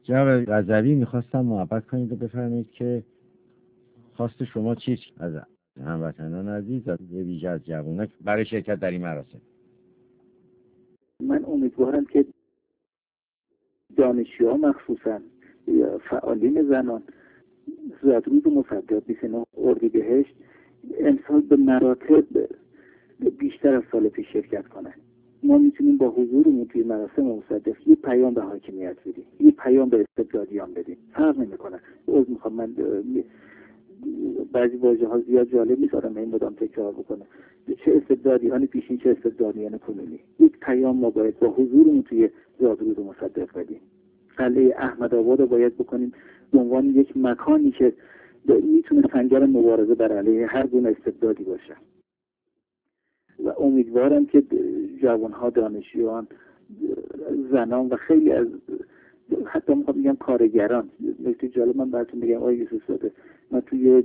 جناب رضوی میخواستم محبت کنید و بفرمایید که خواست شما چیست از هموطنان عزیز و به ویژه از جوانان برای شرکت در این مراسم؟ من امیدوارم که دانشجوها مخصوصا فعالین زنان زادروز مصدق 29 اردیبهشت امسال به مراتب بیشتر از سال پیش شرکت کنن. ما میتونیم با حضورمون توی مراسم مصدق یه پیام به حاکمیت بدیم، یه پیام به استبدادیان بدیم. فرق نمیکنه. عذر میخوام، من بعضی واژه ها زیاد جالب نیست آدم این مدام تکرار بکنه. چه استبدادیان پیشین چه استبدادیان کنونی، یک پیام ما باید با حضورمون توی زادروز مصدق بدیم. قلعه احمدآباد رو باید بکنیم به عنوان یک مکانی که میتونه سنگر مبارزه بر علیه هر گونه استبدادی باشه و امیدوارم که جوانها، دانشجویان، زنان و خیلی از حتی میخوام بگم کارگران. نکته جالب من براتون بگم آقای یوسف زاده، من توی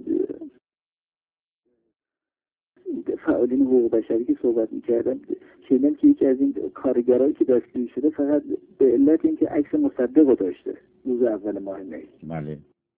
فعالین حقوق بشری که صحبت میکردم شنیدم که یکی از این کارگرایی که دستگیر شده فقط به علت اینکه عکس مصدق رو داشته روز اول ماه می. بله.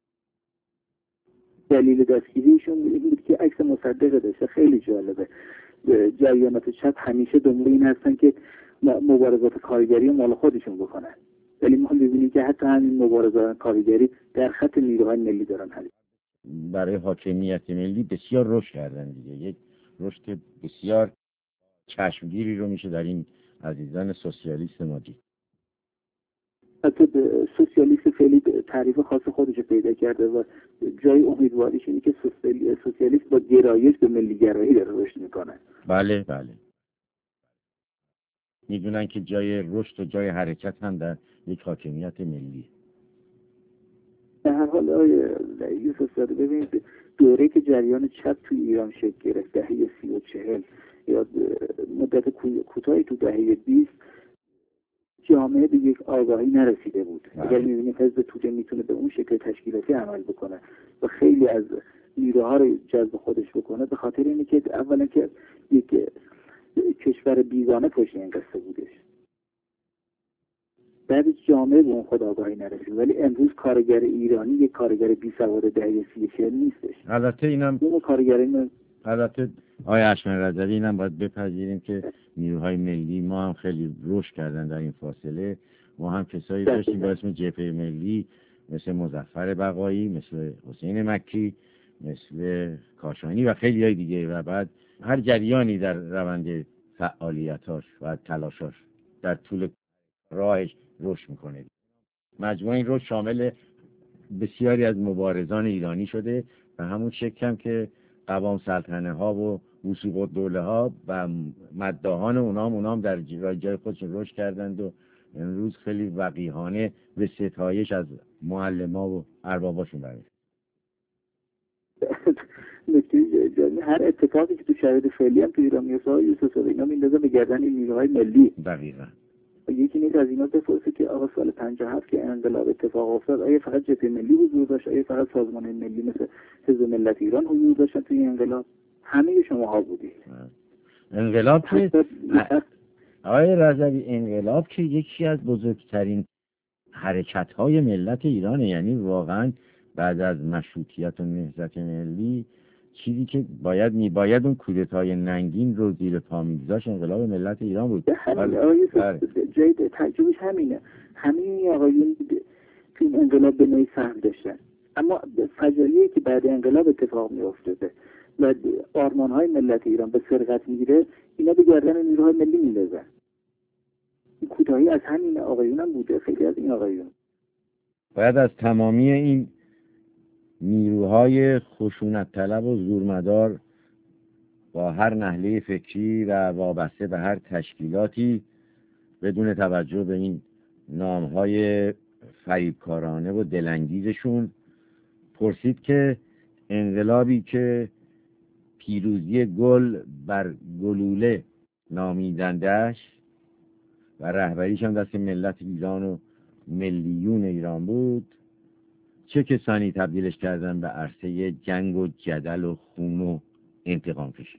دلیل دستگیریشون این بود که عکس مصدق داشته. خیلی جالبه. جریانات چپ همیشه دنبال این هستن که مبارزات کارگری مال خودشون بکنن، ولی ما می‌بینیم که حتی همین مبارزات کارگری در خط نیروهای ملی دارن حل. برای حاکمیت ملی بسیار رشد کردن دیگه. یک رشد بسیار چشمگیری رو میشه در این عزیزان سوسیالیست ما دید. حتی سوسیالیست فعلی تعریف خاص خودش پیدا کرده و جای امیدواریش اینه که سوسیالیست با گرایش به ملیگرایی داره رشد میکنه. بله بله. میدونن که جای رشد و جای حرکت هم در یک حاکمیت ملی. به هر حال یوسف زاده ببینید دوره که جریان چپ توی ایران شکل گرفت دهه 30 و 40 یا مدت کوتاهی تو دهه 20 جامعه به یک آگاهی نرسیده بود. اگر می‌بینیم حزب توده میتونه به اون شکل تشکیلاتی عمل بکنه و خیلی از نیروها رو جذب خودش بکنه، به خاطر اینه که اولا که یک کشور بیگانه پشت این قصه بودش. بعد جامعه به اون خود آگاهی نرسید. ولی امروز کارگر ایرانی یک کارگر بی سواد دهه 30 نیستش. البته اینم اون کارگرای البته آقای اشمن رضوی اینم باید بپذیریم که نیروهای ملی ما هم خیلی رشد کردن در این فاصله. ما هم کسایی داشتیم با اسم جبهه ملی مثل مظفر بقایی، مثل حسین مکی، مثل کاشانی و خیلی های دیگه و بعد هر جریانی در روند فعالیتاش و تلاشاش در طول راهش رشد میکنه. مجموعه این رشد شامل بسیاری از مبارزان ایرانی شده و همون شکل هم که قوام سلطنه ها و وثوق الدوله ها و مداحان اونام در جای خودشون رشد کردند و امروز خیلی وقیحانه به ستایش از معلما و ارباباشون برسید. هر اتفاقی که تو شرایط فعلی هم تو ایران میفته یوسف اینا میندازه به گردن این نیروهای ملی. دقیقاً. یکی نیست از اینا بپرسه که آقا سال 57 که انقلاب اتفاق افتاد آیا فقط جبهه ملی حضور داشت؟ آیا فقط سازمان ملی مثل حزب ملت ایران حضور داشت توی انقلاب؟ همه شماها بودید. انقلاب که آقای رضوی انقلاب که یکی از بزرگترین حرکت‌های ملت ایرانه. یعنی واقعاً بعد از مشروطیت و نهضت ملی چیزی که باید اون کودتای ننگین رو زیر پا می‌گذاشت انقلاب ملت ایران بود. جای تعجبش همینه. همین آقایون که این انقلاب به نوعی سهم داشتن، اما فجایعی که بعد انقلاب اتفاق می‌افتاده و آرمان‌های ملت ایران به سرقت می‌گیره، اینا به گردن نیروهای ملی می‌ندازن. این کوتاهی از همین آقایون هم بوده. خیلی از این آقایون باید از تمامی این نیروهای خشونت طلب و زورمدار با هر نحله فکری و وابسته به هر تشکیلاتی بدون توجه به این نامهای فریبکارانه و دلانگیزشون پرسید که انقلابی که پیروزی گل بر گلوله نامیدندش و رهبریش هم دست ملت ایران و ملیون ایران بود، چه کسانی تبدیلش کردن به عرصه جنگ و جدل و خون و انتقام کشی؟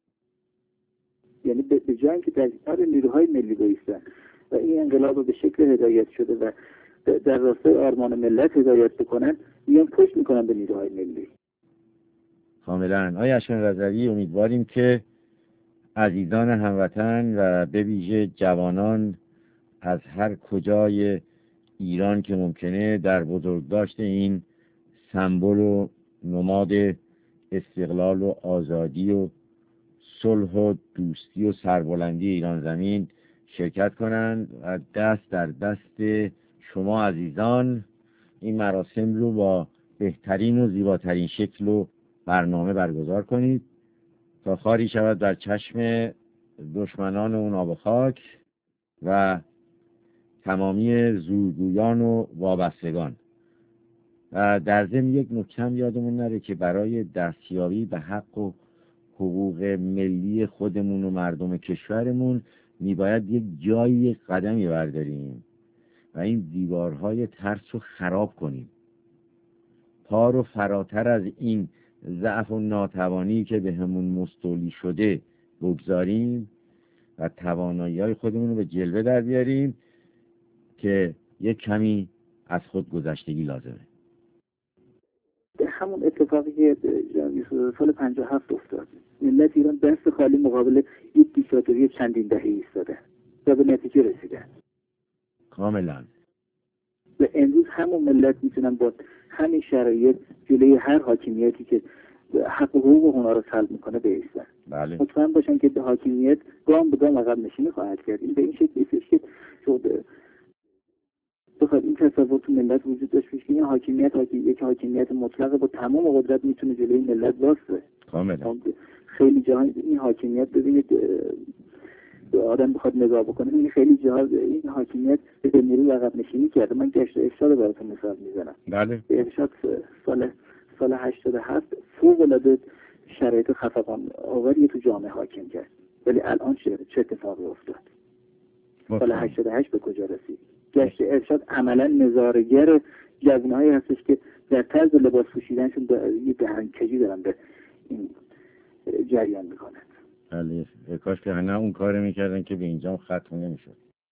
یعنی به جنگ که در کنار نیروهای ملی بایستن و این انقلاب به شکل هدایت شده و در راستای آرمان ملت هدایت بکنن، میان پشت میکنن به نیروهای ملی. کاملا. آقای اشکان رضوی، امیدواریم که عزیزان هموطن و به ویژه جوانان از هر کجای ایران که ممکنه در بزرگداشت این سمبل و نماد استقلال و آزادی و صلح و دوستی و سربلندی ایران زمین شرکت کنند و دست در دست شما عزیزان این مراسم رو با بهترین و زیباترین شکل و برنامه برگزار کنید تا خاری شود در چشم دشمنان اون آب و خاک و تمامی زورگویان و وابستگان. و در ضمن یک نکته یادمون نره که برای دستیابی به حق و حقوق ملی خودمون و مردم کشورمون میباید یک جایی قدمی برداریم و این دیوارهای ترس رو خراب کنیم، پا رو فراتر از این ضعف و ناتوانی که به همون مستولی شده بگذاریم و توانایی‌های خودمون رو به جلوه در بیاریم که یک کمی از خود گذشتگی لازمه. همون اتفاقی که سال 57 افتاد، ملت ایران دست خالی مقابل یک دیکتاتوری چندین دهه ایستاده و به نتیجه رسیده. کاملا. و امروز همون ملت میتونن با همین شرایط جلوی هر حاکمیتی که حق و حقوق اونا رو سلب میکنه بایستن. بله. مطمئن باشن که حاکمیت گام به گام عقب نشینی خواهد کرد. این به این شکل نیستش که شده بخواد این تصور تو ملت وجود داشت که این حاکمیت یک حاکمیت مطلقه با تمام قدرت میتونه جلوی ملت واسه. کاملا. خیلی جاها این حاکمیت ببینید آدم بخواد نگاه بکنه این خیلی جاها این حاکمیت به نیروی عقب نشینی کرده. من گشت ارشاد براتون مثال میزنم. بله. ارشاد سال 87 فوق العاده شرایط خفقان آوری تو جامعه حاکم کرد، ولی الان چه اتفاقی افتاد؟ سال 88 به کجا رسید؟ گشت ارشاد عملا نظاره‌گر جوانایی هستش که در طرز لباس پوشیدنشون یه دهنکجی دارن به این جریان میکنن. بله. کاش که نه اون کار میکردن که به اینجا ختم نمیشد.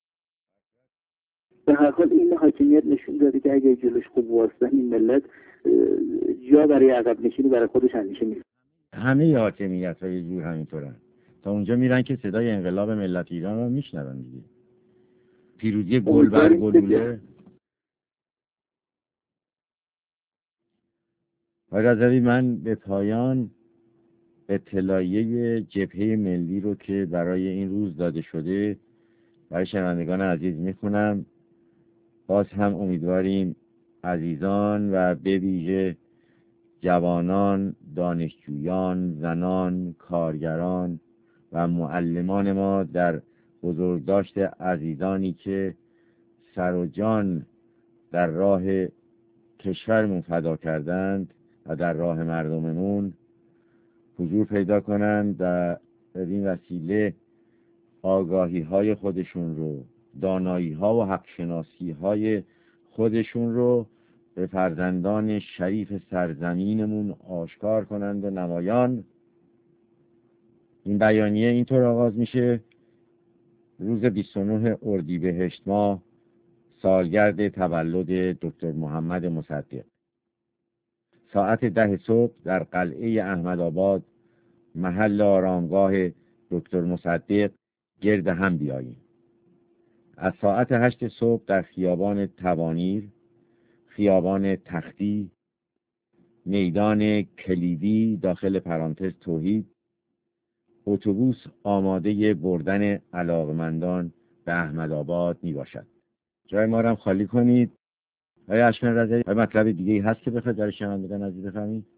به هر حال این حاکمیت نشون داده که اگه جلوش خوب واسطن این ملت جا برای عقب نشینی برای خودش همیشه میذاره. همه حاکمیت ها یه جور همینطورن، تا اونجا میرن که صدای انقلاب ملت ایران رو میشنون دیگه. پیروزی گل بر گلوله. آقای رضوی، من به پایان اطلاعیه جبهه ملی رو که برای این روز داده شده برای شنوندگان عزیز میخونم. باز هم امیدواریم عزیزان و به ویژه جوانان، دانشجویان، زنان، کارگران و معلمان ما در بزرگداشت عزیزانی که سر و جان در راه کشورمون فدا کردند و در راه مردممون حضور پیدا کنند و به این وسیله آگاهی های خودشون رو، دانایی ها و حق شناسی های خودشون رو به فرزندان شریف سرزمینمون آشکار کنند و نمایان. این بیانیه اینطور آغاز میشه: روز 29 اردیبهشت ماه، سالگرد تولد دکتر محمد مصدق، ساعت 10 صبح در قلعه احمدآباد محل آرامگاه دکتر مصدق گرد هم بیاییم. از ساعت 8 صبح در خیابان توانیر، خیابان تختی، میدان کلیدی داخل پرانتز توحید، اتوبوس آماده بردن علاقمندان به احمدآباد می باشد. جای ما رو هم خالی کنید. آقای اشکان رضوی، مطلب دیگه هست که بخواید برای شنوندگان عزیز بفهمید؟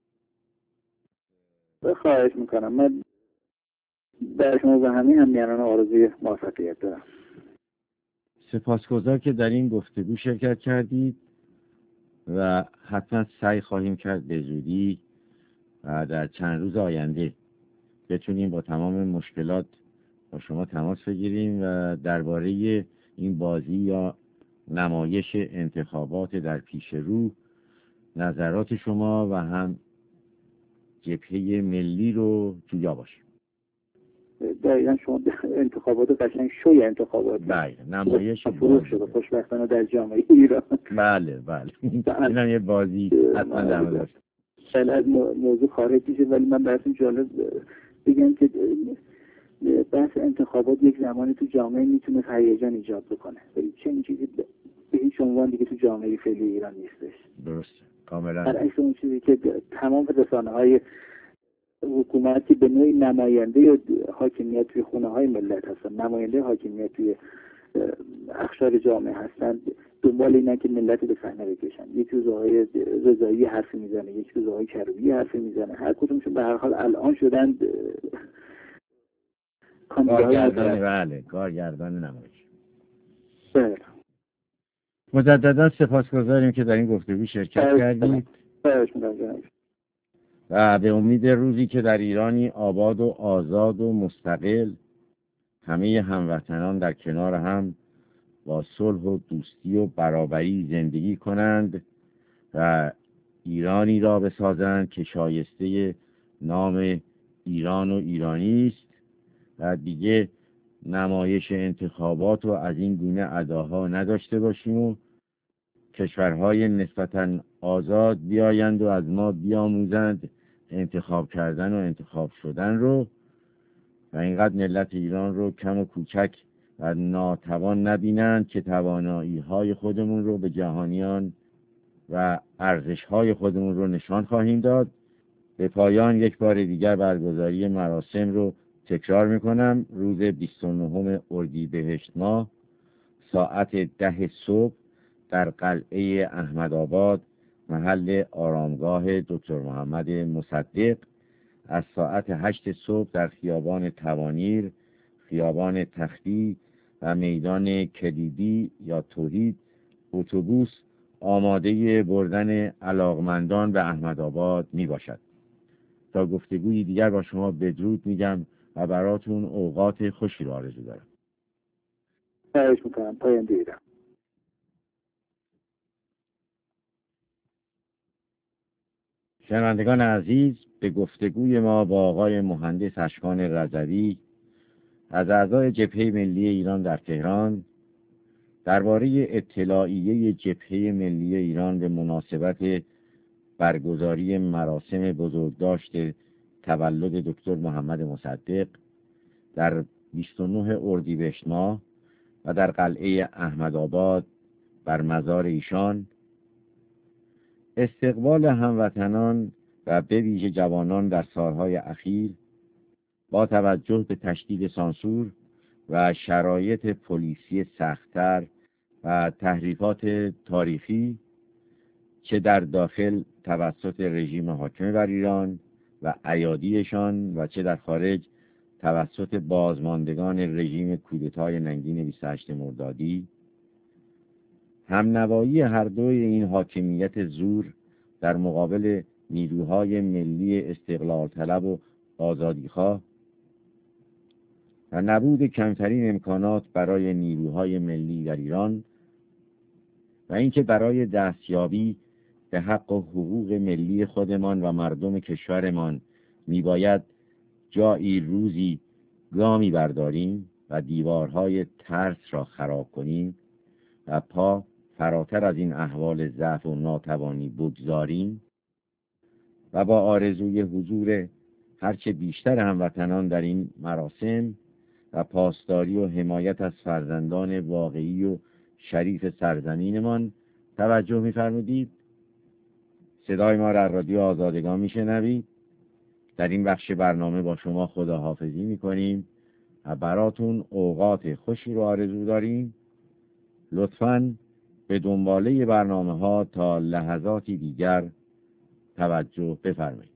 خواهش میکنم. من در شما و همه همیهنان آرزوی موفقیت دارم. سپاسگزار که در این گفتگو شرکت کردید و حتما سعی خواهیم کرد به زودی و در چند روز آینده بتونیم با تمام مشکلات با شما تماس بگیریم و درباره این بازی یا نمایش انتخابات در پیش رو نظرات شما و هم جبهه ملی رو جویا باشیم. دقیقا شما انتخابات قشنگ شوی انتخابات بله نمایش فروغ شده خوشبختانه در جامعه ایران. بله اینم یه بازی حتما در مورد خیلی از موضوع خارج میشه، ولی من براتون جالب بگم که بحث انتخابات یک زمانی تو جامعه میتونه هیجان ایجاد بکنه، ولی چنین چیزی به هیچ عنوان دیگه تو جامعه فعلی ایران نیستش. درسته کاملا. برعکس اون چیزی که تمام رسانه‌های حکومتی به نوعی نماینده حاکمیت توی خونه‌های ملت هستن، نماینده حاکمیت توی اقشار جامعه هستن، دنبال اینن که ملت به صحنه بکشن. یک روز آقای رضایی حرف میزنه، یک روز آقای کروبی حرف میزنه، هر کدومشون به هر حال الان شدن کارگردان نمایش. بله. مجددا سپاسگزاریم که در این گفتگو شرکت کردید و به امید روزی که در ایرانی آباد و آزاد و مستقل همه هموطنان در کنار هم با صلح و دوستی و برابری زندگی کنند و ایرانی را بسازند که شایسته نام ایران و ایرانی است و دیگه نمایش انتخابات و از این گونه اداها نداشته باشیم و کشورهای نسبتاً آزاد بیایند و از ما بیاموزند انتخاب کردن و انتخاب شدن رو و اینقدر ملت ایران رو کم و کوچک و ناتوان نبینند که توانایی های خودمون رو به جهانیان و ارزش های خودمون رو نشان خواهیم داد. به پایان یک بار دیگر برگزاری مراسم رو تکرار میکنم. روز 29 اردیبهشت ماه ساعت 10 صبح در قلعه احمدآباد محل آرامگاه دکتر محمد مصدق، از ساعت 8 صبح در خیابان توانیر، خیابان تختی و میدان کلیدی یا توحید اتوبوس آماده بردن علاقمندان به احمدآباد می باشد. تا گفتگوی دیگر با شما بدرود میگم و براتون اوقات خوشی رو آرزو دارم. خواهش میکنم. پایان دیدم. شنوندگان عزیز، به گفتگوی ما با آقای مهندس اشکان رضوی از اعضای جبهه ملی ایران در تهران درباره اطلاعیه جبهه ملی ایران به مناسبت برگزاری مراسم بزرگداشت تولد دکتر محمد مصدق در 29 اردیبهشت ماه و در قلعه احمدآباد بر مزار ایشان، استقبال هموطنان و به ویژه جوانان در سالهای اخیر با توجه به تشدید سانسور و شرایط پلیسی سخت‌تر و تحریفات تاریخی چه در داخل توسط رژیم حاکم بر ایران و ایادیشان و چه در خارج توسط بازماندگان رژیم کودتای ننگین 28 مردادی، همنوایی هر دوی این حاکمیت زور در مقابل نیروهای ملی استقلال طلب و آزادیخواه و نبود کمترین امکانات برای نیروهای ملی در ایران و اینکه برای دستیابی به حق و حقوق ملی خودمان و مردم کشورمان میباید جایی روزی گامی برداریم و دیوارهای ترس را خراب کنیم و پا فراتر از این احوال ضعف و ناتوانی بگذاریم و با آرزوی حضور هرچه بیشتر هموطنان در این مراسم و پاسداری و حمایت از فرزندان واقعی و شریف سرزمینمان توجه می‌فرمودید. صدای ما را رادیو آزادگان میشنوید. در این بخش برنامه با شما خداحافظی میکنیم و براتون اوقات خوشی رو آرزو داریم. لطفاً به دنباله برنامه ها تا لحظاتی دیگر توجه بفرمایید.